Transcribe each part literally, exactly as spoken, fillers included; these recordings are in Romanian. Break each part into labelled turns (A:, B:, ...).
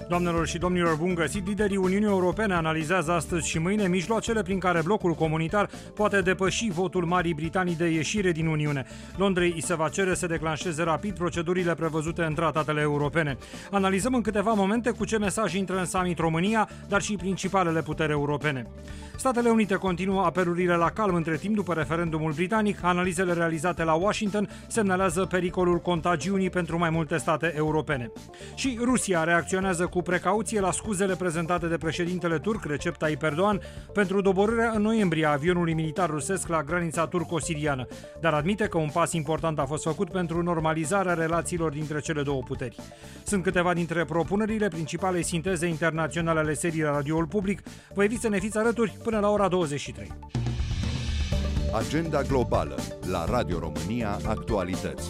A: Doamnelor și domnilor, bun găsit! Liderii Uniunii Europene analizează astăzi și mâine mijloacele prin care blocul comunitar poate depăși votul Marii Britanii de ieșire din Uniune. Londrei îi se va cere să declanșeze rapid procedurile prevăzute în tratatele europene. Analizăm în câteva momente cu ce mesaj intră în summit România, dar și principalele puteri europene. Statele Unite continuă apelurile la calm între timp după referendumul britanic. Analizele realizate la Washington semnalează pericolul contagiunii pentru mai multe state europene. Și Rusia reacționează cu precauție la scuzele prezentate de președintele turc Recep Tayyip Erdogan pentru doborârea în noiembrie a avionului militar rusesc la granița turco-siriană, dar admite că un pas important a fost făcut pentru normalizarea relațiilor dintre cele două puteri. Sunt câteva dintre propunerile principalei sinteze internaționale ale serii la Radioul Public. Vă invit să ne fiți alături până la ora douăzeci și trei.
B: Agenda globală la Radio România Actualități.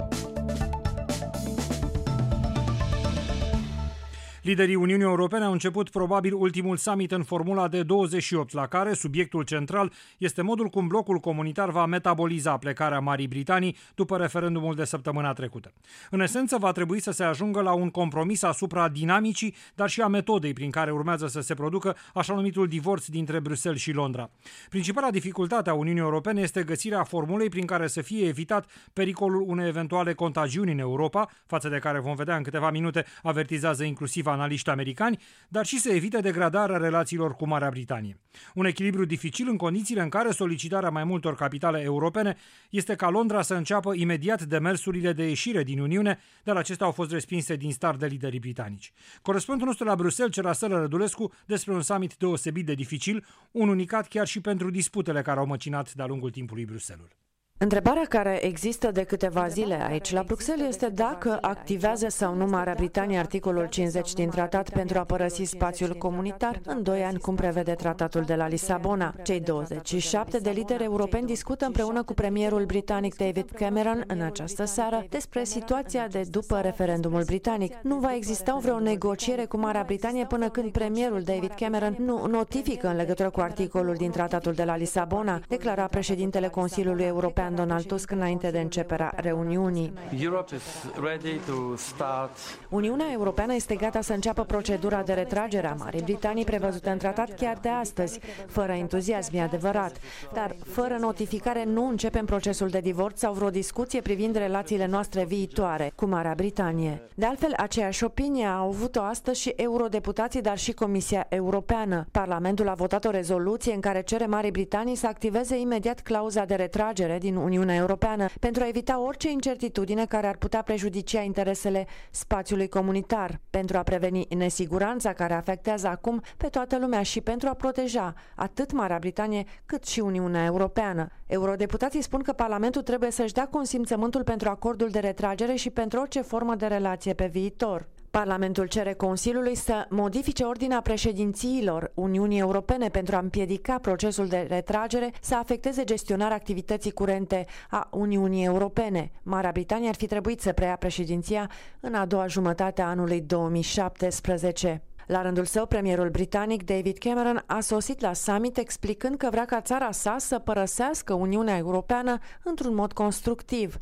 A: Liderii Uniunii Europene au început probabil ultimul summit în formula de douăzeci și opt, la care subiectul central este modul cum blocul comunitar va metaboliza plecarea Marii Britanii după referendumul de săptămâna trecută. În esență, va trebui să se ajungă la un compromis asupra dinamicii, dar și a metodei prin care urmează să se producă așa numitul divorț dintre Bruxelles și Londra. Principala dificultate a Uniunii Europene este găsirea formulei prin care să fie evitat pericolul unei eventuale contagiuni în Europa, față de care vom vedea în câteva minute, avertizează inclusiv analiști americani, dar și să evite degradarea relațiilor cu Marea Britanie. Un echilibru dificil în condițiile în care solicitarea mai multor capitale europene este ca Londra să înceapă imediat demersurile de ieșire din Uniune, dar acestea au fost respinse din start de liderii britanici. Corespondentul nostru la Bruxelles, Cerasel Rădulescu, despre un summit deosebit de dificil, un unicat chiar și pentru disputele care au măcinat de-a lungul timpului Bruxelles-ul.
C: Întrebarea care există de câteva zile aici la Bruxelles este dacă activează sau nu Marea Britanie articolul cincizeci din tratat pentru a părăsi spațiul comunitar în doi ani, cum prevede tratatul de la Lisabona. Cei douăzeci și șapte de lideri europeni discută împreună cu premierul britanic David Cameron în această seară despre situația de după referendumul britanic. Nu va exista vreo negociere cu Marea Britanie până când premierul David Cameron nu notifică în legătură cu articolul din tratatul de la Lisabona, declara președintele Consiliului European Donald Tusk înainte de începerea reuniunii. Uniunea Europeană este gata să înceapă procedura de retragere a Marii Britanii prevăzută în tratat chiar de astăzi. Fără entuziasm, e adevărat, dar fără notificare nu începem procesul de divorț sau vreo discuție privind relațiile noastre viitoare cu Marea Britanie. De altfel, aceeași opinie au avut-o astăzi și eurodeputații, dar și Comisia Europeană. Parlamentul a votat o rezoluție în care cere Marii Britanii să activeze imediat clauza de retragere din Uniunea Europeană pentru a evita orice incertitudine care ar putea prejudicia interesele spațiului comunitar, pentru a preveni nesiguranța care afectează acum pe toată lumea și pentru a proteja atât Marea Britanie cât și Uniunea Europeană. Eurodeputații spun că Parlamentul trebuie să-și dea consimțământul pentru acordul de retragere și pentru orice formă de relație pe viitor. Parlamentul cere Consiliului să modifice ordinea președințiilor Uniunii Europene pentru a împiedica procesul de retragere să afecteze gestionarea activității curente a Uniunii Europene. Marea Britanie ar fi trebuit să preia președinția în a doua jumătate a anului două mii șaptesprezece. La rândul său, premierul britanic David Cameron a sosit la summit explicând că vrea ca țara sa să părăsească Uniunea Europeană într-un mod constructiv.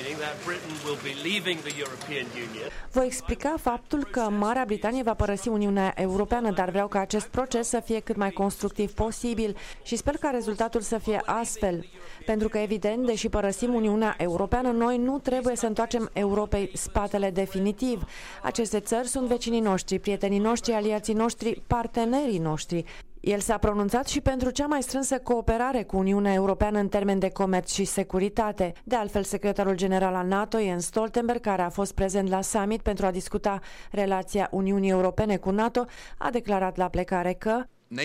C: Voi explica faptul că Marea Britanie va părăsi Uniunea Europeană, dar vreau ca acest proces să fie cât mai constructiv posibil și sper ca rezultatul să fie astfel. Pentru că, evident, deși părăsim Uniunea Europeană, noi nu trebuie să întoarcem Europei spatele definitiv. Aceste țări sunt vecinii noștri, prietenii noștri, aliații noștri, partenerii noștri. El s-a pronunțat și pentru cea mai strânsă cooperare cu Uniunea Europeană în termeni de comerț și securitate. De altfel, secretarul general al NATO, Jens Stoltenberg, care a fost prezent la summit pentru a discuta relația Uniunii Europene cu NATO, a declarat la plecare că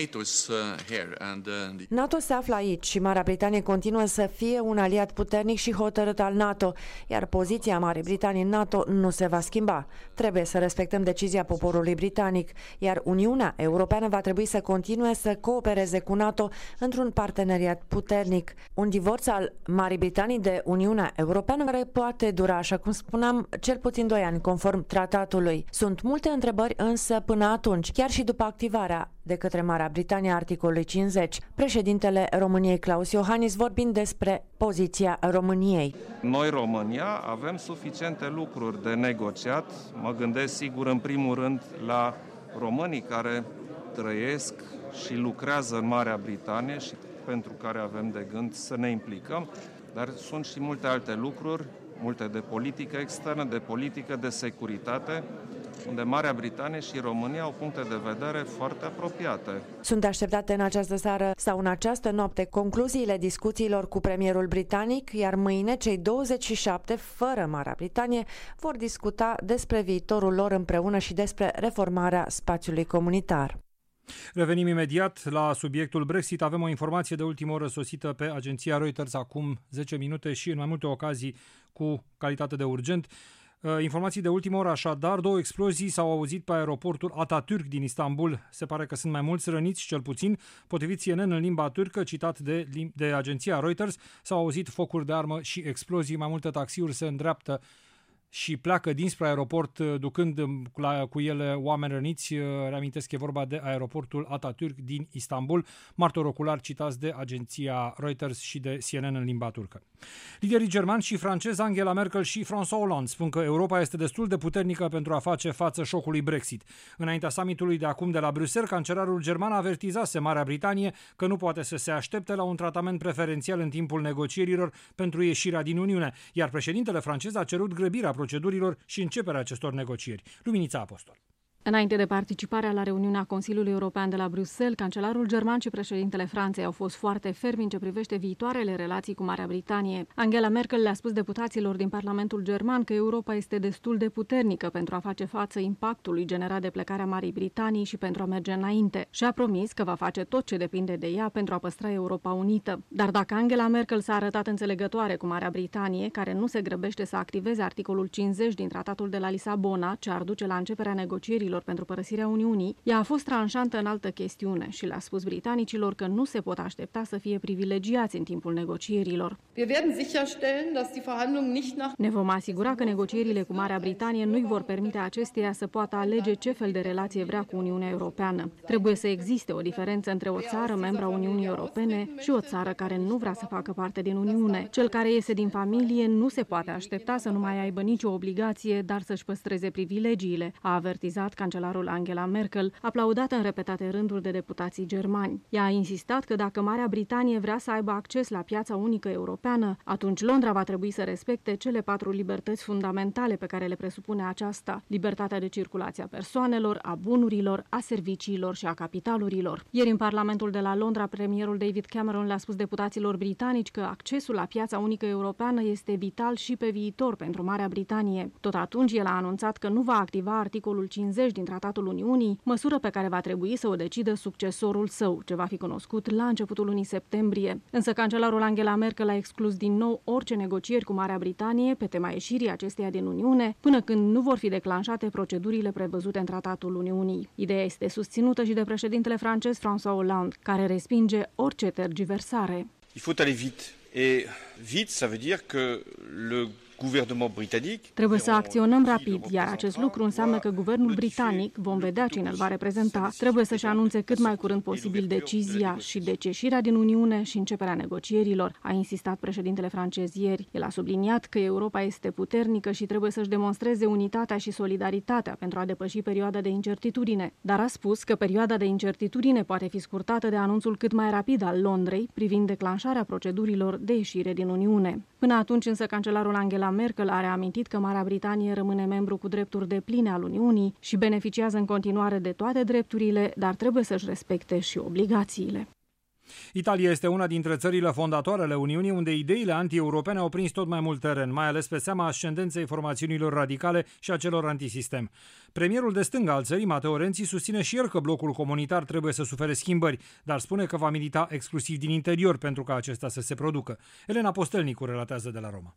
C: NATO se află aici și Marea Britanie continuă să fie un aliat puternic și hotărât al NATO, iar poziția Marii Britanii în NATO nu se va schimba. Trebuie să respectăm decizia poporului britanic, iar Uniunea Europeană va trebui să continue să coopereze cu NATO într-un parteneriat puternic. Un divorț al Marii Britanii de Uniunea Europeană care poate dura, așa cum spuneam, cel puțin doi ani, conform tratatului. Sunt multe întrebări însă până atunci, chiar și după activarea de către Marea Marea Britanie a articolului cincizeci. Președintele României Klaus Iohannis vorbind despre poziția României.
D: Noi, România, avem suficiente lucruri de negociat. Mă gândesc sigur în primul rând la românii care trăiesc și lucrează în Marea Britanie și pentru care avem de gând să ne implicăm, dar sunt și multe alte lucruri, multe de politică externă, de politică de securitate, unde Marea Britanie și România au puncte de vedere foarte apropiate.
C: Sunt așteptate în această seară sau în această noapte concluziile discuțiilor cu premierul britanic, iar mâine cei douăzeci și șapte, fără Marea Britanie, vor discuta despre viitorul lor împreună și despre reformarea spațiului comunitar.
A: Revenim imediat la subiectul Brexit. Avem o informație de ultimă oră sosită pe agenția Reuters acum zece minute și în mai multe ocazii cu calitate de urgent. Informații de ultimă oră, așadar, două explozii s-au auzit pe aeroportul Atatürk din Istanbul. Se pare că sunt mai mulți răniți, cel puțin. Potrivit C N N în limba turcă, citat de, de agenția Reuters, s-au auzit focuri de armă și explozii. Mai multe taxiuri se îndreaptă și pleacă dinspre aeroport, ducând la, cu ele oameni răniți. Reamintesc că e vorba de aeroportul Atatürk din Istanbul, martori oculari citați de agenția Reuters și de C N N în limba turcă. Liderii germani și francezi Angela Merkel și François Hollande spun că Europa este destul de puternică pentru a face față șocului Brexit. Înaintea summitului de acum de la Bruxelles, cancelarul german avertizase Marea Britanie că nu poate să se aștepte la un tratament preferențial în timpul negocierilor pentru ieșirea din Uniune, iar președintele francez a cerut grăbirea procedurilor și începerea acestor negocieri. Luminița Apostol.
E: Înainte de participarea la reuniunea Consiliului European de la Bruxelles, cancelarul german și președintele Franței au fost foarte fermi în ce privește viitoarele relații cu Marea Britanie. Angela Merkel le-a spus deputaților din Parlamentul german că Europa este destul de puternică pentru a face față impactului generat de plecarea Marii Britanii și pentru a merge înainte. Și a promis că va face tot ce depinde de ea pentru a păstra Europa unită. Dar dacă Angela Merkel s-a arătat înțelegătoare cu Marea Britanie, care nu se grăbește să activeze articolul cincizeci din Tratatul de la Lisabona, ce ar duce la începerea negocierilor pentru părăsirea Uniunii, ea a fost tranșantă în altă chestiune și le-a spus britanicilor că nu se pot aștepta să fie privilegiați în timpul negocierilor. Ne vom asigura că negocierile cu Marea Britanie nu-i vor permite acesteia să poată alege ce fel de relație vrea cu Uniunea Europeană. Trebuie să existe o diferență între o țară membra Uniunii Europene și o țară care nu vrea să facă parte din Uniune. Cel care iese din familie nu se poate aștepta să nu mai aibă nicio obligație, dar să-și păstreze privilegiile, a avertizat cancelarul Angela Merkel, aplaudată în repetate rânduri de deputații germani. Ea a insistat că dacă Marea Britanie vrea să aibă acces la piața unică europeană, atunci Londra va trebui să respecte cele patru libertăți fundamentale pe care le presupune aceasta: libertatea de circulație a persoanelor, a bunurilor, a serviciilor și a capitalurilor. Ieri în Parlamentul de la Londra, premierul David Cameron le-a spus deputaților britanici că accesul la piața unică europeană este vital și pe viitor pentru Marea Britanie. Tot atunci el a anunțat că nu va activa articolul cincizeci din Tratatul Uniunii, măsură pe care va trebui să o decidă succesorul său, ce va fi cunoscut la începutul lunii septembrie. Însă cancelarul Angela Merkel a exclus din nou orice negocieri cu Marea Britanie pe tema ieșirii acesteia din Uniune, până când nu vor fi declanșate procedurile prevăzute în Tratatul Uniunii. Ideea este susținută și de președintele francez François Hollande, care respinge orice tergiversare.
F: Il faut aller vite. Et vite, ça veut dire que le
E: Trebuie să acționăm rapid, iar acest lucru înseamnă că guvernul britanic, vom vedea cine îl va reprezenta, trebuie să-și anunțe cât mai curând posibil decizia și deci ieșirea din Uniune și începerea negocierilor, a insistat președintele francez ieri. El a subliniat că Europa este puternică și trebuie să-și demonstreze unitatea și solidaritatea pentru a depăși perioada de incertitudine, dar a spus că perioada de incertitudine poate fi scurtată de anunțul cât mai rapid al Londrei privind declanșarea procedurilor de ieșire din Uniune. Până atunci însă cancelarul Angela Merkel a reamintit că Marea Britanie rămâne membru cu drepturi depline al Uniunii și beneficiază în continuare de toate drepturile, dar trebuie să-și respecte și obligațiile.
A: Italia este una dintre țările fondatoare ale Uniunii unde ideile anti-europene au prins tot mai mult teren, mai ales pe seama ascendenței formațiunilor radicale și a celor antisistem. Premierul de stânga al țării, Matteo Renzi, susține și el că blocul comunitar trebuie să sufere schimbări, dar spune că va milita exclusiv din interior pentru ca acesta să se producă. Elena Postelnicu relatează de la Roma.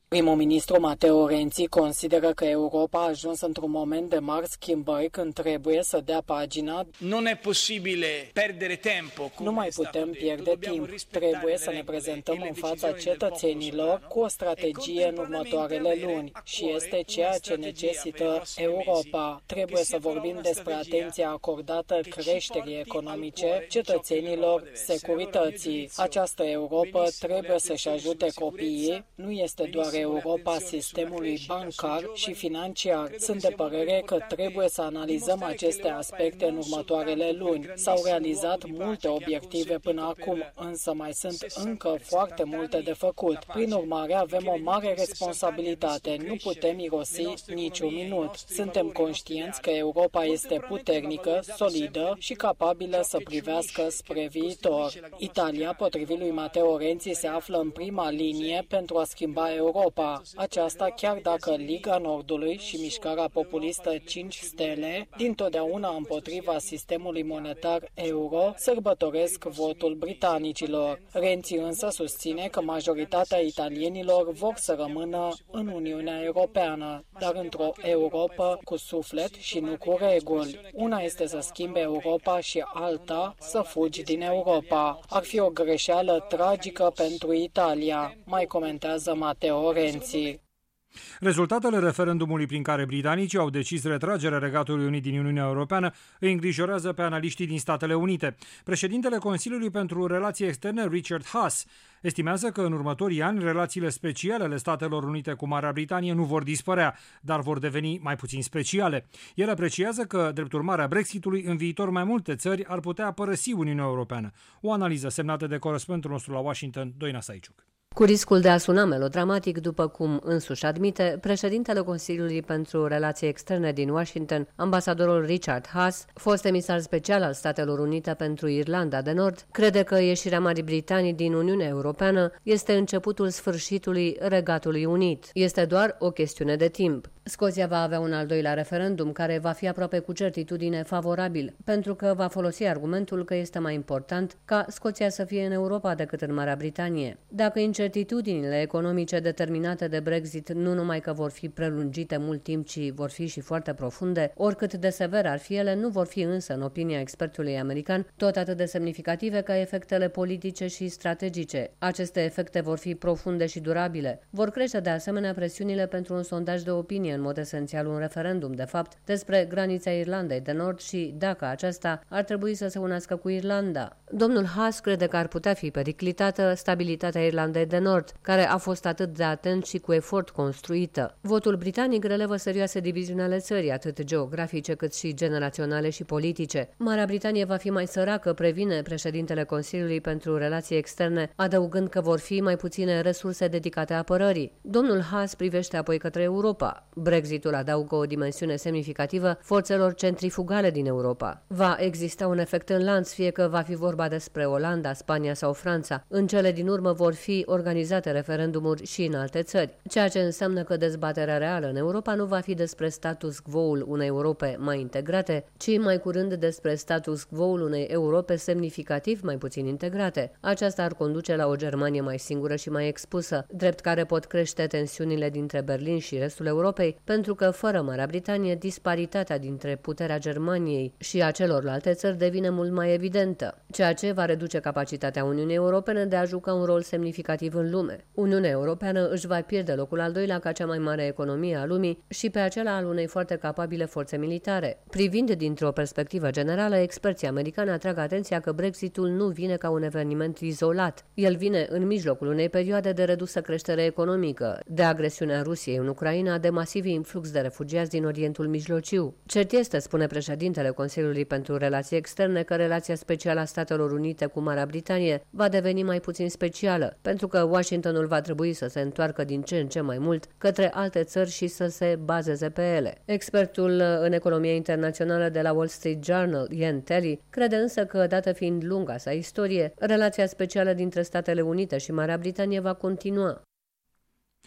G: Primul ministru Matteo Renzi consideră că Europa a ajuns într-un moment de mari schimbări când trebuie să dea pagina.
H: Nu e posibil perdere tempo.
G: Nu mai putem pierde timp. Trebuie să ne prezentăm în fața cetățenilor cu o strategie în următoarele luni și este ceea ce necesită Europa. Trebuie să vorbim despre atenția acordată creșterii economice, cetățenilor, securității. Această Europa trebuie să-și ajute copiii, nu este doar Europa sistemului bancar și financiar. Sunt de părere că trebuie să analizăm aceste aspecte în următoarele luni. S-au realizat multe obiective până acum, însă mai sunt încă foarte multe de făcut. Prin urmare, avem o mare responsabilitate. Nu putem irosi niciun minut. Suntem conștienți că Europa este puternică, solidă și capabilă să privească spre viitor. Italia, potrivit lui Matteo Renzi, se află în prima linie pentru a schimba Europa. Aceasta chiar dacă Liga Nordului și mișcarea populistă cinci stele, dintotdeauna împotriva sistemului monetar euro, sărbătoresc votul britanicilor. Renzi însă susține că majoritatea italienilor vor să rămână în Uniunea Europeană, dar într-o Europa cu suflet și nu cu reguli. Una este să schimbe Europa și alta să fugi din Europa. Ar fi o greșeală tragică pentru Italia, mai comentează Matteo Renzi.
A: Rezultatele referendumului prin care britanicii au decis retragerea Regatului Unit din Uniunea Europeană îi îngrijorează pe analiștii din Statele Unite. Președintele Consiliului pentru Relații Externe, Richard Haass, estimează că în următorii ani relațiile speciale ale Statelor Unite cu Marea Britanie nu vor dispărea, dar vor deveni mai puțin speciale. El apreciază că, drept urmare a Brexitului, în viitor mai multe țări ar putea părăsi Uniunea Europeană. O analiză semnată de corespondentul nostru la Washington, Doina Saiciuc.
I: Cu riscul de a suna melodramatic, după cum însuși admite, președintele Consiliului pentru Relații Externe din Washington, ambasadorul Richard Haass, fost emisar special al Statelor Unite pentru Irlanda de Nord, crede că ieșirea Marii Britanii din Uniunea Europeană este începutul sfârșitului Regatului Unit. Este doar o chestiune de timp. Scoția va avea un al doilea referendum care va fi aproape cu certitudine favorabil, pentru că va folosi argumentul că este mai important ca Scoția să fie în Europa decât în Marea Britanie. Dacă incertitudinile economice determinate de Brexit nu numai că vor fi prelungite mult timp, ci vor fi și foarte profunde, oricât de severe ar fi ele, nu vor fi însă, în opinia expertului american, tot atât de semnificative ca efectele politice și strategice. Aceste efecte vor fi profunde și durabile. Vor crește de asemenea presiunile pentru un sondaj de opinie, în mod esențial un referendum, de fapt, despre granița Irlandei de Nord și dacă aceasta ar trebui să se unească cu Irlanda. Domnul Haass crede că ar putea fi periclitată stabilitatea Irlandei de Nord, care a fost atât de atent și cu efort construită. Votul britanic relevă serioase diviziuni ale țării, atât geografice cât și generaționale și politice. Marea Britanie va fi mai săracă, previne președintele Consiliului pentru Relații Externe, adăugând că vor fi mai puține resurse dedicate apărării. Domnul Haass privește apoi către Europa. Brexitul adaugă o dimensiune semnificativă forțelor centrifugale din Europa. Va exista un efect în lanț, fie că va fi vorba despre Olanda, Spania sau Franța. În cele din urmă vor fi organizate referendumuri și în alte țări, ceea ce înseamnă că dezbaterea reală în Europa nu va fi despre status quo-ul unei Europe mai integrate, ci mai curând despre status quo-ul unei Europe semnificativ mai puțin integrate. Aceasta ar conduce la o Germanie mai singură și mai expusă, drept care pot crește tensiunile dintre Berlin și restul Europei, pentru că fără Marea Britanie, disparitatea dintre puterea Germaniei și a celorlalte țări devine mult mai evidentă, ceea ce va reduce capacitatea Uniunii Europene de a juca un rol semnificativ în lume. Uniunea Europeană își va pierde locul al doilea ca cea mai mare economie a lumii și pe acela al unei foarte capabile forțe militare. Privind dintr-o perspectivă generală, experții americani atrag atenția că Brexitul nu vine ca un eveniment izolat. El vine în mijlocul unei perioade de redusă creștere economică, de agresiunea Rusiei în Ucraina, de masiv influx de refugiați din Orientul Mijlociu. Cert este, spune președintele Consiliului pentru Relații Externe, că relația specială a Statelor Unite cu Marea Britanie va deveni mai puțin specială, pentru că Washingtonul va trebui să se întoarcă din ce în ce mai mult către alte țări și să se bazeze pe ele. Expertul în economie internațională de la Wall Street Journal, Ian Terry, crede însă că, dată fiind lunga sa istorie, relația specială dintre Statele Unite și Marea Britanie va continua.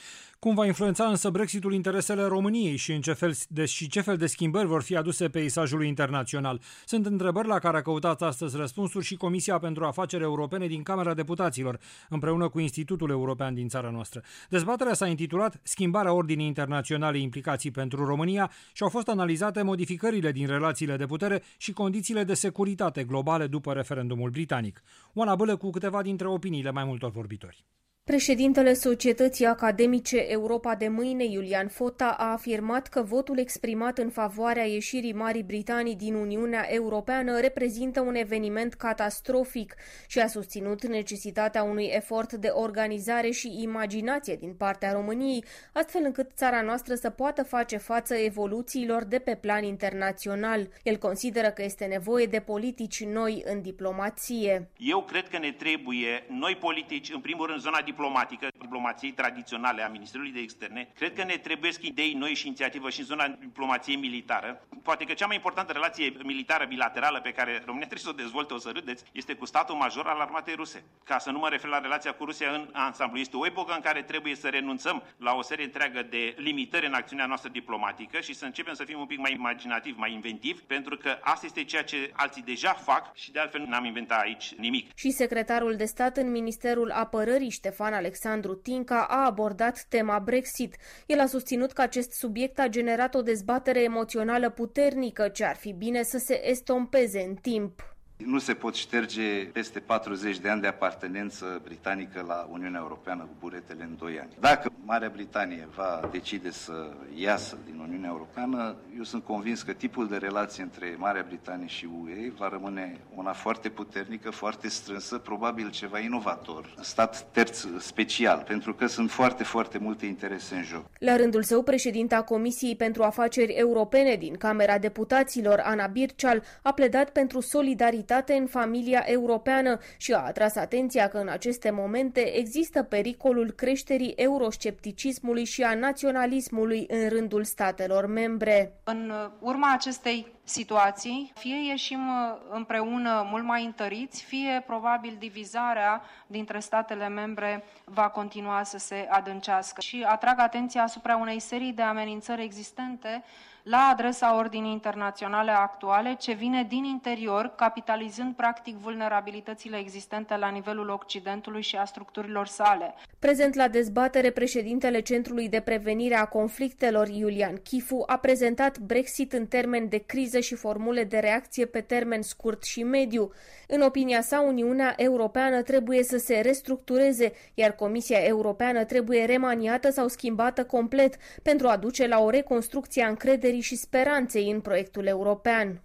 A: Cum va influența însă Brexitul interesele României și, în ce fel de, și ce fel de schimbări vor fi aduse peisajului internațional? Sunt întrebări la care a căutat astăzi răspunsuri și Comisia pentru Afaceri Europene din Camera Deputaților, împreună cu Institutul European din țara noastră. Dezbaterea s-a intitulat Schimbarea ordinii internaționale, implicații pentru România și au fost analizate modificările din relațiile de putere și condițiile de securitate globale după referendumul britanic. Oana Bâlă cu câteva dintre opiniile mai multor vorbitori.
J: Președintele Societății Academice Europa de Mâine, Iulian Fota, a afirmat că votul exprimat în favoarea ieșirii Marii Britanii din Uniunea Europeană reprezintă un eveniment catastrofic și a susținut necesitatea unui efort de organizare și imaginație din partea României, astfel încât țara noastră să poată face față evoluțiilor de pe plan internațional. El consideră că este nevoie de politici noi în diplomație.
K: Eu cred că ne trebuie noi politici, în primul rând zona diplomatică, diplomației tradiționale a Ministerului de Externe. Cred că ne trebuie idei noi și inițiativă și în zona diplomației militară. Poate că cea mai importantă relație militară bilaterală pe care România trebuie să o dezvolte, o să râdeți, este cu statul major al armatei ruse. Ca să nu mă refer la relația cu Rusia în ansamblu. Este o epocă în care trebuie să renunțăm la o serie întreagă de limitări în acțiunea noastră diplomatică și să începem să fim un pic mai imaginativ, mai inventivi, pentru că asta este ceea ce alții deja fac și de altfel n-am inventat aici nimic.
J: Și secretarul de stat în Ministerul Apărării, Ștefan Alexandru Tinca, a abordat tema Brexit. El a susținut că acest subiect a generat o dezbatere emoțională puternică, ce ar fi bine să se estompeze în timp.
L: Nu se pot șterge peste patruzeci de ani de apartenență britanică la Uniunea Europeană cu buretele în doi ani. Dacă Marea Britanie va decide să iasă din Uniunea Europeană, eu sunt convins că tipul de relație între Marea Britanie și U E va rămâne una foarte puternică, foarte strânsă, probabil ceva inovator, stat terț special, pentru că sunt foarte, foarte multe interese în joc.
J: La rândul său, președinta Comisiei pentru Afaceri Europene din Camera Deputaților, Ana Birceal, a pledat pentru solidaritate în familia europeană și a atras atenția că în aceste momente există pericolul creșterii euroscepticismului și a naționalismului în rândul statelor membre.
M: În urma acestei situații, fie ieșim împreună mult mai întăriți, fie probabil divizarea dintre statele membre va continua să se adâncească. Și atrag atenția asupra unei serii de amenințări existente la adresa ordinii internaționale actuale, ce vine din interior, capitalizând practic vulnerabilitățile existente la nivelul Occidentului și a structurilor sale.
J: Prezent la dezbatere, președintele Centrului de Prevenire a Conflictelor, Iulian Chifu, a prezentat Brexit în termeni de criză și formule de reacție pe termen scurt și mediu. În opinia sa, Uniunea Europeană trebuie să se restructureze, iar Comisia Europeană trebuie remaniată sau schimbată complet pentru a duce la o reconstrucție a încrederii și speranței în proiectul european.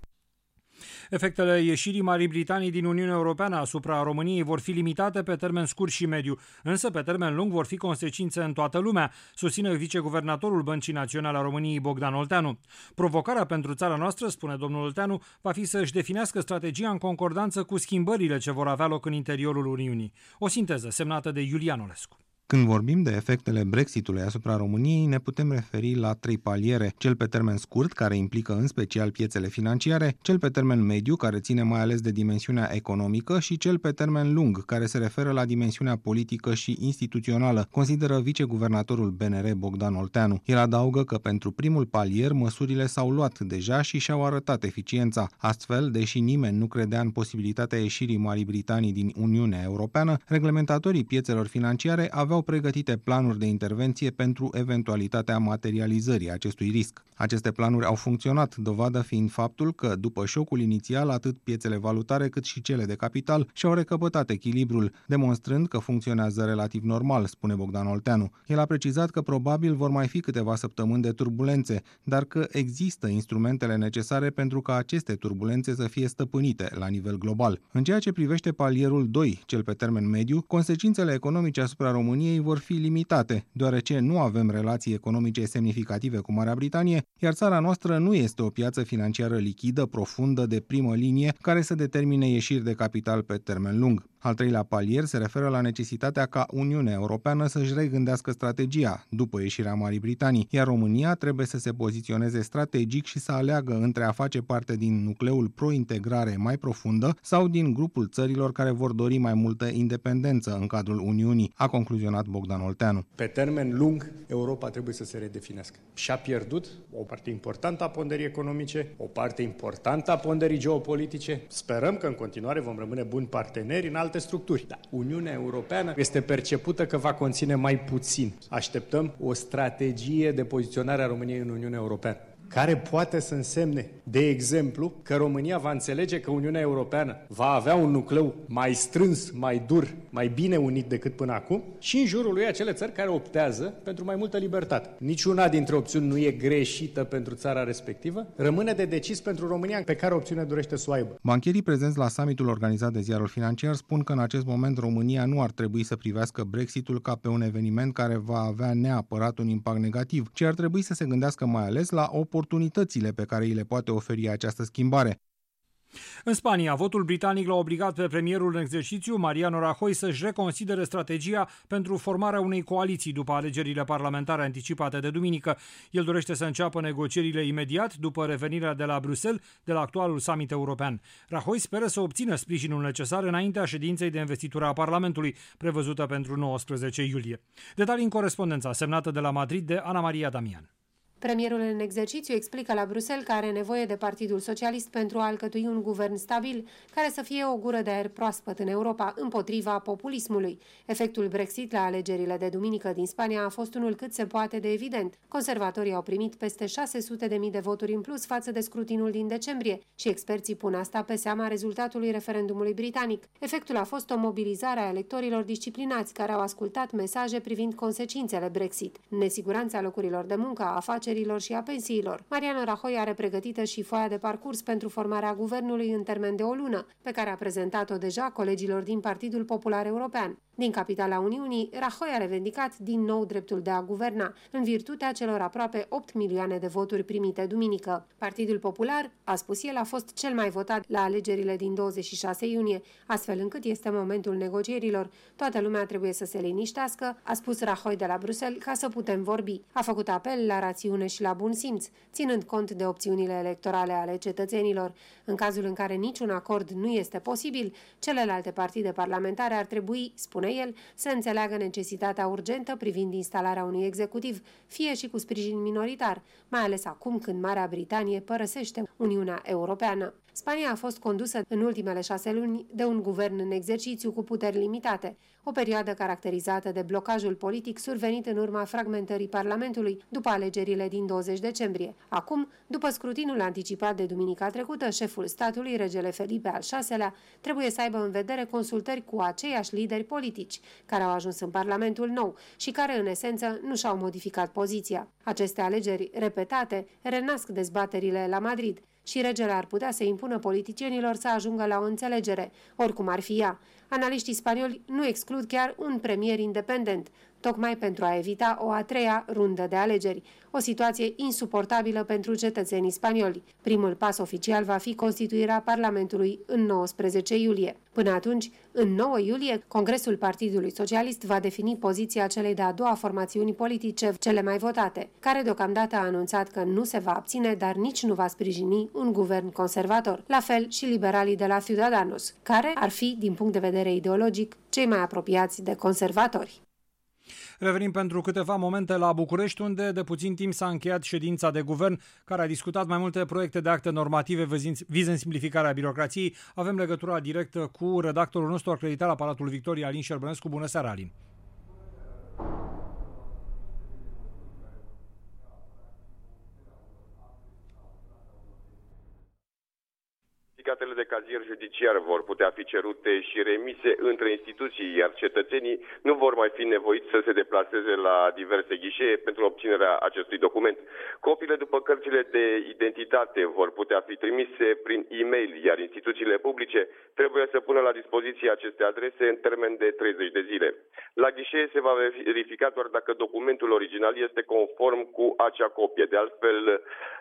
A: Efectele ieșirii Marii Britanii din Uniunea Europeană asupra României vor fi limitate pe termen scurt și mediu, însă pe termen lung vor fi consecințe în toată lumea, susține viceguvernatorul Băncii Naționale a României, Bogdan Olteanu. Provocarea pentru țara noastră, spune domnul Olteanu, va fi să își definească strategia în concordanță cu schimbările ce vor avea loc în interiorul Uniunii. O sinteză semnată de Iulian Olescu.
N: Când vorbim de efectele Brexitului asupra României, ne putem referi la trei paliere: cel pe termen scurt, care implică în special piețele financiare, cel pe termen mediu, care ține mai ales de dimensiunea economică, și cel pe termen lung, care se referă la dimensiunea politică și instituțională, consideră viceguvernatorul B N R Bogdan Olteanu. El adaugă că pentru primul palier măsurile s-au luat deja și și-au arătat eficiența. Astfel, deși nimeni nu credea în posibilitatea ieșirii Marii Britanii din Uniunea Europeană, reglementatorii piețelor financiare aveau pregătite planuri de intervenție pentru eventualitatea materializării acestui risc. Aceste planuri au funcționat, dovadă fiind faptul că, după șocul inițial, atât piețele valutare cât și cele de capital și-au recăpătat echilibrul, demonstrând că funcționează relativ normal, spune Bogdan Olteanu. El a precizat că probabil vor mai fi câteva săptămâni de turbulențe, dar că există instrumentele necesare pentru ca aceste turbulențe să fie stăpânite la nivel global. În ceea ce privește palierul doi, cel pe termen mediu, consecințele economice asupra României vor fi limitate, deoarece nu avem relații economice semnificative cu Marea Britanie, iar țara noastră nu este o piață financiară lichidă, profundă, de primă linie, care să determine ieșiri de capital pe termen lung. Al treilea palier se referă la necesitatea ca Uniunea Europeană să-și regândească strategia după ieșirea Marii Britanii, iar România trebuie să se poziționeze strategic și să aleagă între a face parte din nucleul pro-integrare mai profundă sau din grupul țărilor care vor dori mai multă independență în cadrul Uniunii, a concluzionat Bogdan Olteanu.
O: Pe termen lung, Europa trebuie să se redefinească. Și-a pierdut o parte importantă a ponderii economice, o parte importantă a ponderii geopolitice. Sperăm că în continuare vom rămâne buni parteneri în alte structuri. Da, Uniunea Europeană este percepută că va conține mai puțin. Așteptăm o strategie de poziționare a României în Uniunea Europeană, care poate să însemne, de exemplu, că România va înțelege că Uniunea Europeană va avea un nucleu mai strâns, mai dur, mai bine unit decât până acum și în jurul lui acele țări care optează pentru mai multă libertate. Niciuna dintre opțiuni nu e greșită pentru țara respectivă, rămâne de decis pentru România pe care opțiune dorește să o aibă.
N: Bancherii prezenți la summitul organizat de Ziarul Financiar spun că în acest moment România nu ar trebui să privească Brexitul ca pe un eveniment care va avea neapărat un impact negativ, ci ar trebui să se gândească mai ales la oportunitățile pe care îi le poate oferi această schimbare.
A: În Spania, votul britanic l-a obligat pe premierul în exercițiu, Mariano Rajoy, să-și reconsidere strategia pentru formarea unei coaliții după alegerile parlamentare anticipate de duminică. El dorește să înceapă negocierile imediat după revenirea de la Bruxelles de la actualul summit european. Rajoy speră să obțină sprijinul necesar înaintea ședinței de investitură a Parlamentului, prevăzută pentru nouăsprezece iulie. Detalii în corespondența semnată de la Madrid de Ana Maria Damian.
P: Premierul în exercițiu explică la Bruxelles că are nevoie de Partidul Socialist pentru a alcătui un guvern stabil, care să fie o gură de aer proaspăt în Europa, împotriva populismului. Efectul Brexit la alegerile de duminică din Spania a fost unul cât se poate de evident. Conservatorii au primit peste șase sute de mii de voturi în plus față de scrutinul din decembrie și experții pun asta pe seama rezultatului referendumului britanic. Efectul a fost o mobilizare a electorilor disciplinați care au ascultat mesaje privind consecințele Brexit, nesiguranța locurilor de muncă, a afacerilor și a pensiilor. Mariano Rajoy are pregătită și foaia de parcurs pentru formarea guvernului în termen de o lună, pe care a prezentat-o deja colegilor din Partidul Popular European. Din capitala Uniunii, Rajoy a revendicat din nou dreptul de a guverna, în virtutea celor aproape opt milioane de voturi primite duminică. Partidul Popular, a spus el, a fost cel mai votat la alegerile din douăzeci și șase iunie, astfel încât este momentul negocierilor. Toată lumea trebuie să se liniștească, a spus Rajoy de la Bruxelles, ca să putem vorbi. A făcut apel la rațiune și la bun simț, ținând cont de opțiunile electorale ale cetățenilor. În cazul în care niciun acord nu este posibil, celelalte partide parlamentare ar trebui, spune el, să înțeleagă necesitatea urgentă privind instalarea unui executiv, fie și cu sprijin minoritar, mai ales acum când Marea Britanie părăsește Uniunea Europeană. Spania a fost condusă în ultimele șase luni de un guvern în exercițiu cu puteri limitate, o perioadă caracterizată de blocajul politic survenit în urma fragmentării Parlamentului după alegerile din douăzeci decembrie. Acum, după scrutinul anticipat de duminica trecută, șeful statului, regele Felipe al șaselea, trebuie să aibă în vedere consultări cu aceiași lideri politici care au ajuns în Parlamentul nou și care, în esență, nu și-au modificat poziția. Aceste alegeri repetate renasc dezbaterile la Madrid și regele ar putea să impună politicienilor să ajungă la o înțelegere, oricum ar fi ea. Analiștii spanioli nu exclud chiar un premier independent, tocmai pentru a evita o a treia rundă de alegeri, o situație insuportabilă pentru cetățenii spanioli. Primul pas oficial va fi constituirea Parlamentului în nouăsprezece iulie. Până atunci, în nouă iulie, Congresul Partidului Socialist va defini poziția celei de-a doua formațiuni politice cele mai votate, care deocamdată a anunțat că nu se va abține, dar nici nu va sprijini un guvern conservator. La fel și liberalii de la Ciudadanos, care ar fi, din punct de vedere ideologic, cei mai apropiați de conservatori.
A: Revenim pentru câteva momente la București, unde de puțin timp s-a încheiat ședința de guvern, care a discutat mai multe proiecte de acte normative vizând simplificarea birocrației. Avem legătura directă cu redactorul nostru acreditat la Palatul Victoriei, Alin Șerbănescu. Bună seara, Alin!
Q: Certificatele de cazier judiciar vor putea fi cerute și remise între instituții, iar cetățenii nu vor mai fi nevoiți să se deplaseze la diverse ghișee pentru obținerea acestui document. Copiile după cărțile de identitate vor putea fi trimise prin e-mail, iar instituțiile publice trebuie să pună la dispoziție aceste adrese în termen de treizeci de zile. La ghișee se va verifica doar dacă documentul original este conform cu acea copie. De altfel,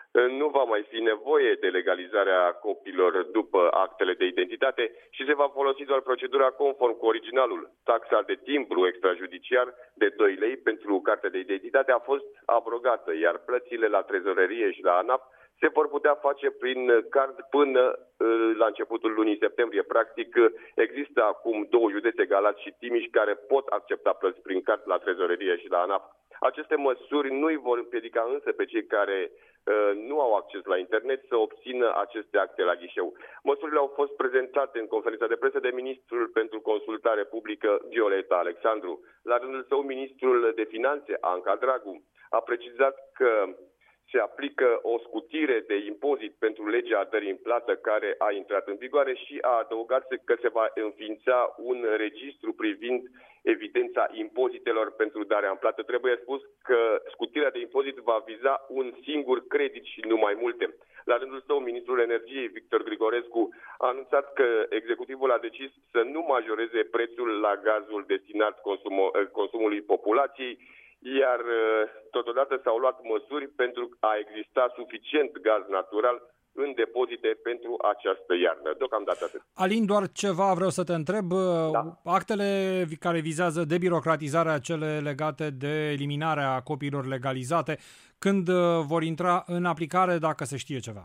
Q: nu va mai fi nevoie de legalizarea copiilor după actele de identitate și se va folosi doar procedura conform cu originalul. Taxa de timbru extrajudiciar de doi lei pentru cartea de identitate a fost abrogată, iar plățile la trezorerie și la ANAF se vor putea face prin card până la începutul lunii septembrie. Practic, există acum două județe, Galați și Timiș, care pot accepta plăți prin card la trezorerie și la ANAF. Aceste măsuri nu îi vor împiedica însă pe cei care uh, nu au acces la internet să obțină aceste acte la ghișeu. Măsurile au fost prezentate în conferința de presă de ministrul pentru consultare publică Violeta Alexandru. La rândul său, ministrul de finanțe, Anca Dragu, a precizat că se aplică o scutire de impozit pentru legea dării în plată care a intrat în vigoare și a adăugat că se va înființa un registru privind evidența impozitelor pentru darea în plată. Trebuie spus că scutirea de impozit va viza un singur credit și nu mai multe. La rândul său, ministrul energiei, Victor Grigorescu, a anunțat că executivul a decis să nu majoreze prețul la gazul destinat consum- consumului populației, iar totodată s-au luat măsuri pentru a exista suficient gaz natural în depozite pentru această iarnă. Deocamdată atât.
A: Alin, doar ceva vreau să te întreb. Da. Actele care vizează debirocratizarea, cele legate de eliminarea copiilor legalizate, când vor intra în aplicare, dacă se știe ceva?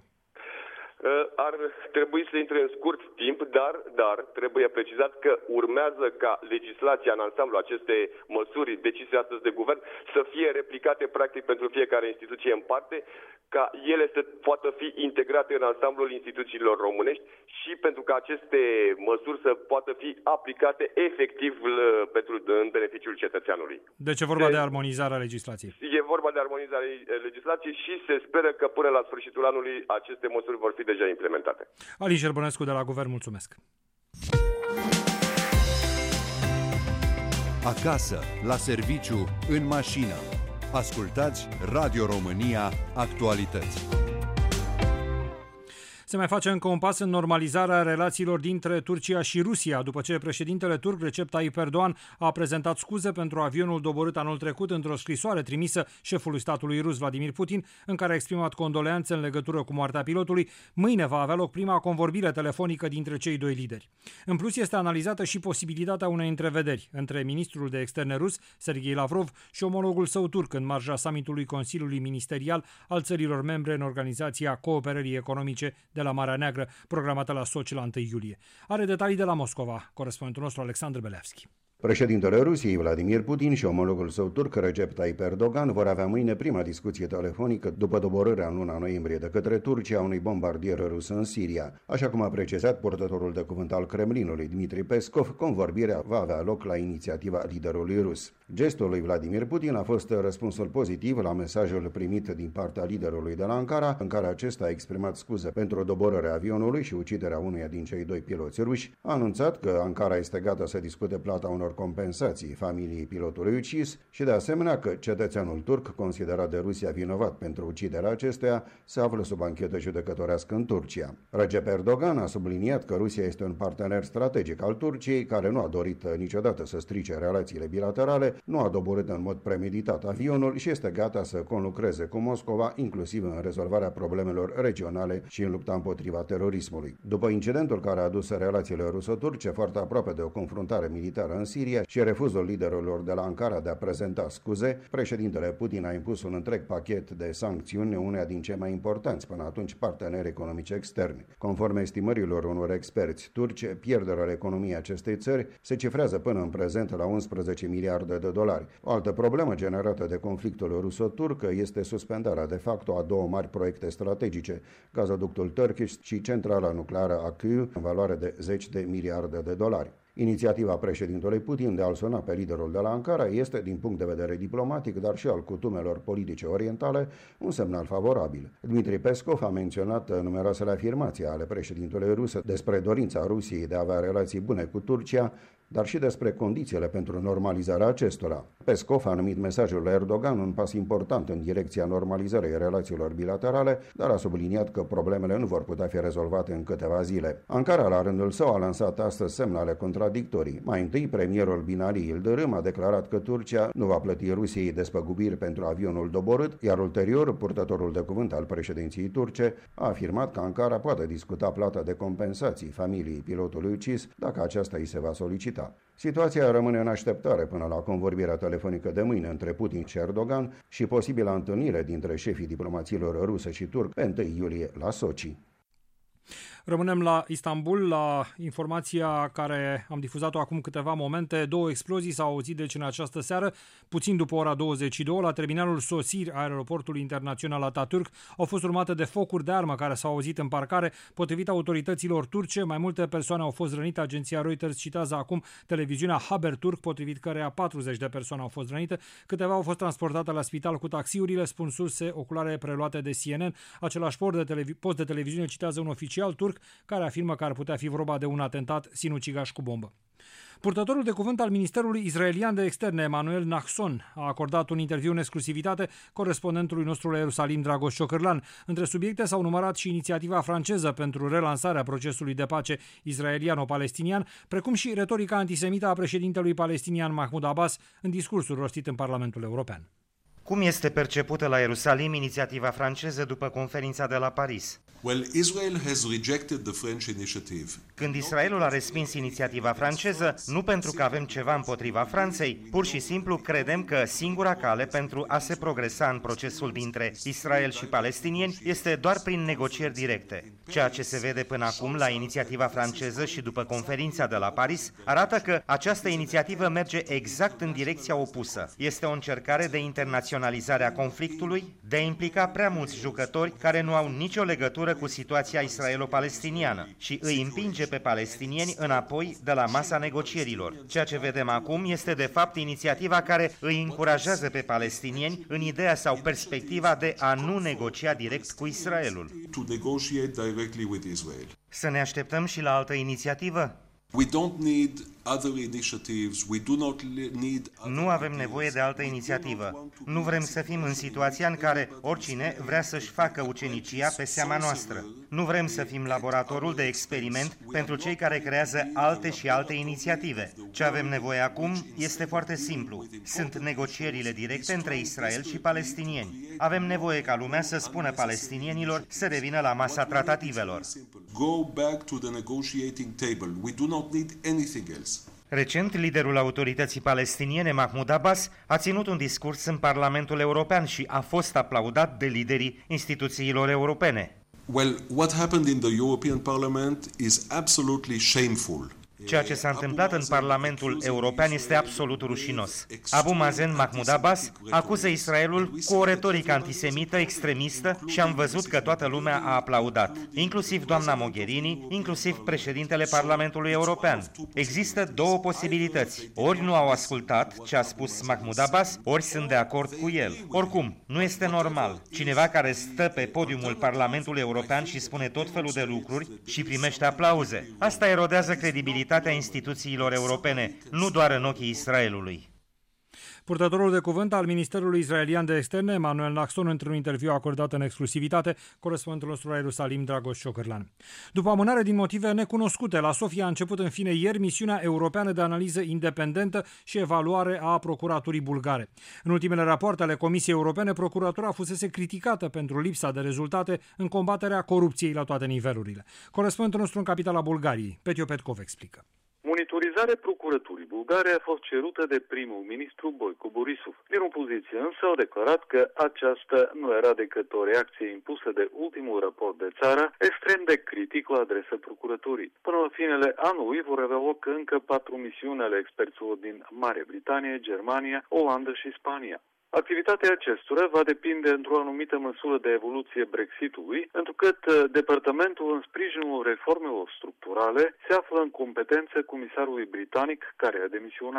Q: Ar trebui să intre în scurt timp, dar, dar trebuie precizat că urmează ca legislația în ansamblu, aceste măsuri decise astăzi de guvern, să fie replicate practic pentru fiecare instituție în parte, ca ele să poată fi integrate în ansamblul instituțiilor românești și pentru ca aceste măsuri să poată fi aplicate efectiv pentru, în beneficiul cetățeanului.
A: Deci e vorba de, de armonizarea legislației.
Q: E vorba de armonizarea legislației și se speră că până la sfârșitul anului aceste măsuri vor fi deja implementate.
A: Alin Șerbănescu de la Guvern, mulțumesc.
B: Acasă, la serviciu, în mașină. Ascultați Radio România Actualități.
A: Se mai face încă un pas în normalizarea relațiilor dintre Turcia și Rusia, după ce președintele turc Recep Tayyip Erdogan a prezentat scuze pentru avionul doborât anul trecut într-o scrisoare trimisă șefului statului rus Vladimir Putin, în care a exprimat condoleanțe în legătură cu moartea pilotului. Mâine va avea loc prima convorbire telefonică dintre cei doi lideri. În plus, este analizată și posibilitatea unei întrevederi între ministrul de externe rus, Sergei Lavrov, și omologul său turc în marja summitului Consiliului Ministerial al țărilor membre în Organizația Cooperării Economice de la Marea Neagră, programată la Sochi la întâi iulie. Are detalii de la Moscova, corespondentul nostru Alexandru Belevski.
R: Președintele Rusiei, Vladimir Putin, și omologul său turc, Recep Tayyip Erdogan, vor avea mâine prima discuție telefonică după doborârea în luna noiembrie de către Turcia unui bombardier rus în Siria. Așa cum a precizat purtătorul de cuvânt al Kremlinului, Dmitri Peskov, convorbirea va avea loc la inițiativa liderului rus. Gestul lui Vladimir Putin a fost răspunsul pozitiv la mesajul primit din partea liderului de la Ankara, în care acesta a exprimat scuze pentru doborârea avionului și uciderea unuia din cei doi piloți ruși. A anunțat că Ankara este gata să discute plata unor compensații familiei pilotului ucis și de asemenea că cetățeanul turc, considerat de Rusia vinovat pentru uciderea acestuia, se află sub anchetă judecătorească în Turcia. Recep Erdogan a subliniat că Rusia este un partener strategic al Turciei, care nu a dorit niciodată să strice relațiile bilaterale, nu a doborât în mod premeditat avionul și este gata să conlucreze cu Moscova, inclusiv în rezolvarea problemelor regionale și în lupta împotriva terorismului. După incidentul care a dus relațiile ruso-turce foarte aproape de o confruntare militară în Siria și refuzul liderilor de la Ankara de a prezenta scuze, președintele Putin a impus un întreg pachet de sancțiuni, uneia din cei mai importanți până atunci parteneri economici externi. Conform estimărilor unor experți turci, pierderea economiei acestei țări se cifrează până în prezent la unsprezece miliarde de dolari. O altă problemă generată de conflictul ruso-turc este suspendarea de facto a două mari proiecte strategice, gazoductul Turkish și centrala nucleară Akku, în valoare de zeci de miliarde de dolari. Inițiativa președintelui Putin de a-l suna pe liderul de la Ankara este, din punct de vedere diplomatic, dar și al cutumelor politice orientale, un semnal favorabil. Dmitri Peskov a menționat numeroasele afirmații ale președintelui rus despre dorința Rusiei de a avea relații bune cu Turcia, dar și despre condițiile pentru normalizarea acestora. Peskov a numit mesajul lui Erdogan un pas important în direcția normalizării relațiilor bilaterale, dar a subliniat că problemele nu vor putea fi rezolvate în câteva zile. Ankara, la rândul său, a lansat astăzi semnale contradictorii. Mai întâi, premierul Binali Yıldırım a declarat că Turcia nu va plăti Rusiei despăgubiri pentru avionul doborât, iar ulterior, purtătorul de cuvânt al președinției turce a afirmat că Ankara poate discuta plata de compensații familiei pilotului ucis dacă aceasta îi se va solicita. Situația rămâne în așteptare până la convorbirea telefonică de mâine între Putin și Erdogan și posibila întâlnire dintre șefii diplomațiilor rusă și turc pe întâi iulie la Sochi.
A: Rămânem la Istanbul, la informația care am difuzat-o acum câteva momente. Două explozii s-au auzit deci în această seară, puțin după ora douăzeci și două, la terminalul sosiri a aeroportului internațional Atatürk. Au fost urmate de focuri de armă care s-au auzit în parcare. Potrivit autorităților turce, mai multe persoane au fost rănite. Agenția Reuters citează acum televiziunea Haberturk, potrivit căreia patruzeci de persoane au fost rănite. Câteva au fost transportate la spital cu taxiurile, spun surse oculare preluate de C N N. Același post de, televi- post de televiziune citează un oficial turc care afirmă că ar putea fi vorba de un atentat sinucigaș cu bombă. Purtătorul de cuvânt al Ministerului Israelian de Externe, Emanuel Nachson, a acordat un interviu în exclusivitate corespondentului nostru la Ierusalim, Dragoș Ciocârlan. Între subiecte s-au numărat și inițiativa franceză pentru relansarea procesului de pace israeliano-palestinian, precum și retorica antisemită a președintelui palestinian Mahmoud Abbas în discursul rostit în Parlamentul European.
S: Cum este percepută la Ierusalim inițiativa franceză după conferința de la Paris?
T: Well, Israel has rejected the French initiative.
S: Când Israelul a respins inițiativa franceză, nu pentru că avem ceva împotriva Franței, pur și simplu credem că singura cale pentru a se progresa în procesul dintre Israel și palestinieni este doar prin negocieri directe. Ceea ce se vede până acum la inițiativa franceză și după conferința de la Paris arată că această inițiativă merge exact în direcția opusă. Este o încercare de internaționalizare a conflictului, de a implica prea mulți jucători care nu au nicio legătură cu situația israelo-palestiniană și îi împinge pe palestinieni înapoi de la masa negocierilor. Ceea ce vedem acum este de fapt inițiativa care îi încurajează pe palestinieni în ideea sau perspectiva de a nu negocia direct cu Israelul. Să ne așteptăm și la altă inițiativă?
T: We don't need other initiatives. We do not need
S: Nu avem nevoie de altă inițiativă. Nu vrem să fim în situația în care oricine vrea să-și facă ucenicia pe seama noastră. Nu vrem să fim laboratorul de experiment pentru cei care creează alte și alte inițiative. Ce avem nevoie acum este foarte simplu. Sunt negocierile directe între Israel și palestinieni. Avem nevoie ca lumea să spună palestinienilor să revină la masa tratativelor.
T: Go back to the negotiating table. We do not need anything else.
S: Recent, liderul autorității palestiniene, Mahmoud Abbas, a ținut un discurs în Parlamentul European și a fost aplaudat de liderii instituțiilor europene.
T: Well, what happened in the European Parliament is absolutely shameful.
S: Ceea ce s-a întâmplat în Parlamentul European este absolut rușinos. Abu Mazen Mahmoud Abbas acuză Israelul cu o retorică antisemită, extremistă și am văzut că toată lumea a aplaudat, inclusiv doamna Mogherini, inclusiv președintele Parlamentului European. Există două posibilități. Ori nu au ascultat ce a spus Mahmoud Abbas, ori sunt de acord cu el. Oricum, nu este normal. Cineva care stă pe podiumul Parlamentului European și spune tot felul de lucruri și primește aplauze. Asta erodează credibilitatea instituțiilor europene, nu doar în ochii Israelului.
A: Purtătorul de cuvânt al Ministerului Israelian de Externe, Emanuel Nachson, într-un interviu acordat în exclusivitate, corespondentul nostru la Ierusalim, Dragoș Ciocârlan. După amânare din motive necunoscute, la Sofia a început în fine ieri misiunea europeană de analiză independentă și evaluare a procuraturii bulgare. În ultimele rapoarte ale Comisiei Europene, procuratura fusese criticată pentru lipsa de rezultate în combaterea corupției la toate nivelurile. Corespondentul nostru în capitala Bulgariei, Petio Petkov, explică.
U: Monitorizarea procuraturii bulgare a fost cerută de primul ministru Boico Borisov. Din opoziție însă au declarat că aceasta nu era decât o reacție impusă de ultimul raport de țară, extrem de critic la adresa procuraturii. Până la finele anului vor avea loc încă patru misiuni ale experților din Marea Britanie, Germania, Olanda și Spania. Activitatea acestora va depinde într-o anumită măsură de evoluție Brexitului, întrucât departamentul în sprijinul reformelor structurale se află în competență comisarului britanic care a demisionat.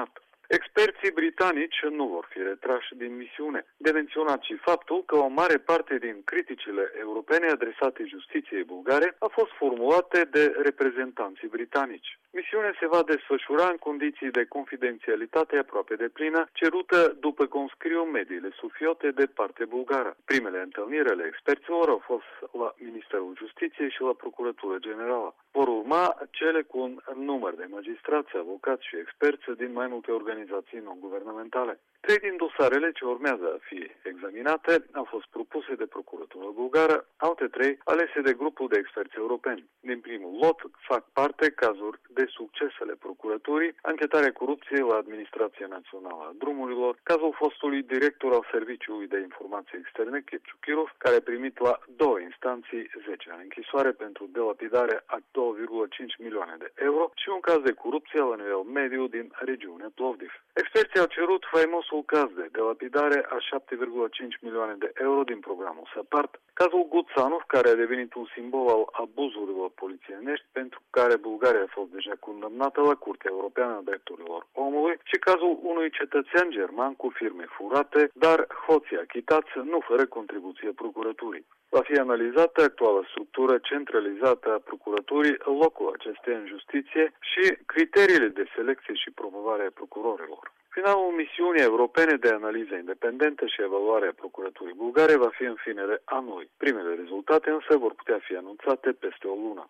U: Experții britanici nu vor fi retrași din misiune. De menționat și faptul că o mare parte din criticile europene adresate justiției bulgare a fost formulate de reprezentanții britanici. Misiunea se va desfășura în condiții de confidențialitate aproape deplină, cerută după cum scriu mediile sufiote de parte bulgară. Primele întâlniri ale experților au fost la Ministerul Justiției și la Procuratura Generală. Vor urma cele cu un număr de magistrați, avocați și experți din mai multe organizații non-guvernamentale. Trei din dosarele ce urmează a fi examinate au fost propuse de Procuratura bulgară, alte trei alese de grupul de experți europeni. Din primul lot fac parte cazuri de succesele procuraturii, anchetarea corupției la Administrația Națională a Drumurilor, cazul fostului director al Serviciului de Informații Externe, Kipciu Kirov, care a primit la două instanții zece ani închisoare pentru delapidare a două virgulă cinci milioane de euro și un caz de corupție la nivel mediu din regiunea Plovdiv. Experții au cerut faimosul caz de delapidare a șapte virgulă cinci milioane de euro din programul SAPART, cazul Guțanov, care a devenit un simbol al abuzurilor polițienești pentru care Bulgaria a fost deja condamnată la Curtea Europeană a Drepturilor Omului, și cazul unui cetățean german cu firme furate, dar hoții achitați nu fără contribuție procuraturii. Va fi analizată actuala structură centralizată a procuraturii, locul acesteia în justiție și criteriile de selecție și promovare a procurorilor. Finalul misiunii europene de analiză independentă și evaluare a procuraturii bulgare va fi în finele anului. Primele rezultate însă vor putea fi anunțate peste o lună.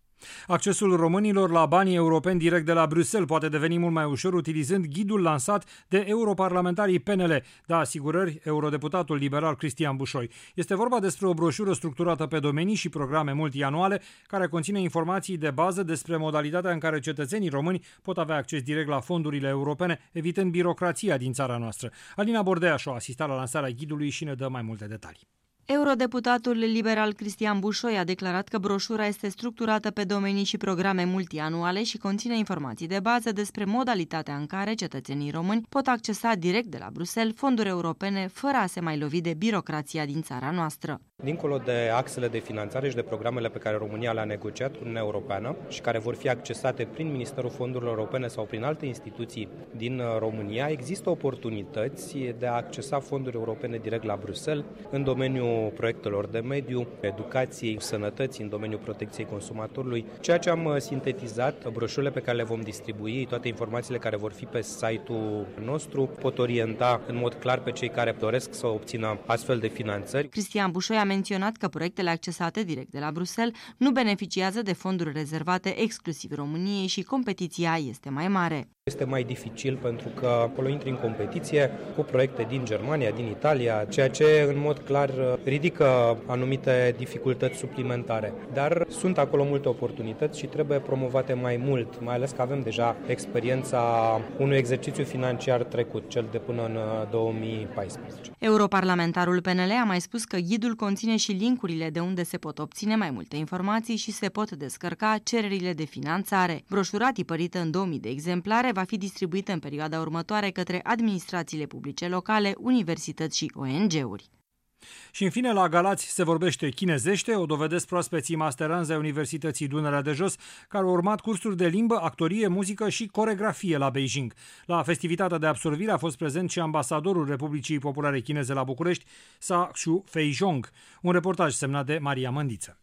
A: Accesul românilor la banii europeni direct de la Bruxelles poate deveni mult mai ușor utilizând ghidul lansat de europarlamentarii P N L, dă asigurări eurodeputatul liberal Cristian Bușoi. Este vorba despre o broșură structurată pe domenii și programe multianuale care conține informații de bază despre modalitatea în care cetățenii români pot avea acces direct la fondurile europene, evitând birocrația din țara noastră. Alina Bordeaș a asistat la lansarea ghidului și ne dă mai multe detalii.
D: Eurodeputatul liberal Cristian Bușoi a declarat că broșura este structurată pe domenii și programe multianuale și conține informații de bază despre modalitatea în care cetățenii români pot accesa direct de la Bruxelles fonduri europene fără a se mai lovi de birocrația din țara noastră.
V: Dincolo de axele de finanțare și de programele pe care România le-a negociat cu Uniunea Europeană și care vor fi accesate prin Ministerul Fondurilor Europene sau prin alte instituții din România, există oportunități de a accesa fonduri europene direct la Bruxelles în domeniul proiectelor de mediu, educației, sănătății, în domeniul protecției consumatorului. Ceea ce am sintetizat, broșurile pe care le vom distribui, toate informațiile care vor fi pe site-ul nostru, pot orienta în mod clar pe cei care doresc să obțină astfel de finanțări.
D: Cristian Bușoi a menționat că proiectele accesate direct de la Bruxelles nu beneficiază de fonduri rezervate exclusiv României și competiția este mai mare.
V: Este mai dificil pentru că acolo intri în competiție cu proiecte din Germania, din Italia, ceea ce în mod clar ridică anumite dificultăți suplimentare. Dar sunt acolo multe oportunități și trebuie promovate mai mult, mai ales că avem deja experiența unui exercițiu financiar trecut, cel de până în două mii paisprezece.
D: Europarlamentarul P N L a mai spus că ghidul conține și linkurile de unde se pot obține mai multe informații și se pot descărca cererile de finanțare. Broșura tipărită în două mii de exemplare va fi distribuită în perioada următoare către administrațiile publice locale, universități și O N G-uri.
A: Și în fine, la Galați se vorbește chinezește, o dovedesc proaspeții masteranzi ai Universității Dunărea de Jos, care au urmat cursuri de limbă, actorie, muzică și coregrafie la Beijing. La festivitatea de absolvire a fost prezent și ambasadorul Republicii Populare Chineze la București, Sa Xu Feijong. Un reportaj semnat de Maria Mândiță.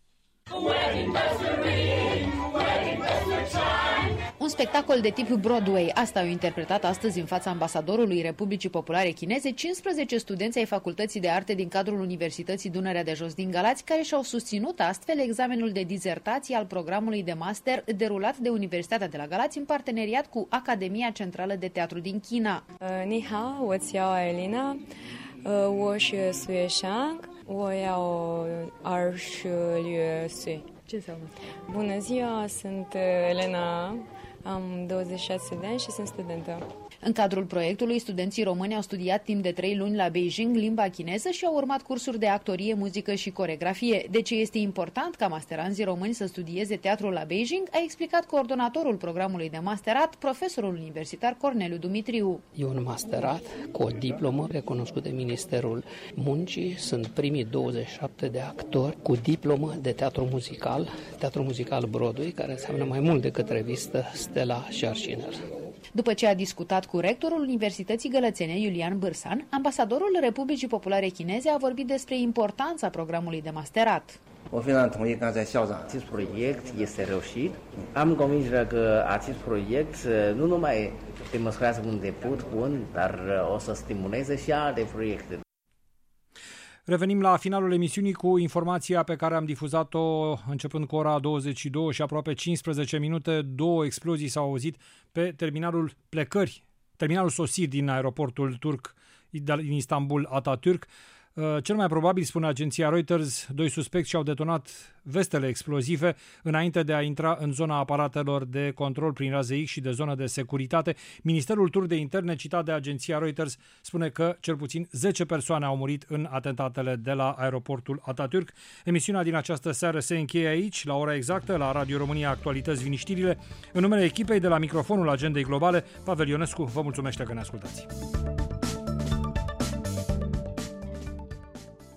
W: Un spectacol de tip Broadway, asta au interpretat astăzi în fața ambasadorului Republicii Populare Chineze cincisprezece studenți ai Facultății de Arte din cadrul Universității Dunărea de Jos din Galați, care și-au susținut astfel examenul de dizertație al programului de master derulat de Universitatea de la Galați în parteneriat cu Academia Centrală de Teatru din China.
X: Ni hao, wo jiao Elena, wo shi Sui Shang, wo yao er shi lue Sui.
W: Ce înseamnă?
X: Bună ziua, sunt Elena, am douăzeci și șase de ani și sunt studentă.
W: În cadrul proiectului, studenții români au studiat timp de trei luni la Beijing limba chineză și au urmat cursuri de actorie, muzică și coregrafie. De ce este important ca masteranzii români să studieze teatrul la Beijing, a explicat coordonatorul programului de masterat, profesorul universitar Corneliu Dumitriu.
Y: E un masterat cu o diplomă recunoscută de Ministerul Muncii. Sunt primii douăzeci și șapte de actori cu diplomă de teatru muzical, teatru muzical Broadway, care înseamnă mai mult decât revistă Stella și Arșiner.
W: După ce a discutat cu rectorul Universității Gălățene, Iulian Bârsan, ambasadorul Republicii Populare Chineze a vorbit despre importanța programului de masterat.
C: 我非常同意刚才校长 acest proiect este reușit. Am convingerea că acest proiect nu numai demonstrează un debut bun, dar o să stimuleze și alte proiecte.
A: Revenim la finalul emisiunii cu informația pe care am difuzat-o începând cu ora douăzeci și două și aproape cincisprezece minute. Două explozii s-au auzit pe terminalul plecări, terminalul sosiri din aeroportul turc din Istanbul Atatürk. Cel mai probabil, spune agenția Reuters, doi suspecți și-au detonat vestele explozive înainte de a intra în zona aparatelor de control prin raze X și de zonă de securitate. Ministerul turc de interne, citat de agenția Reuters, spune că cel puțin zece persoane au murit în atentatele de la aeroportul Atatürk. Emisiunea din această seară se încheie aici, la ora exactă, la Radio România Actualități vin știrile. În numele echipei de la microfonul Agendei Globale, Pavel Ionescu vă mulțumește că ne ascultați.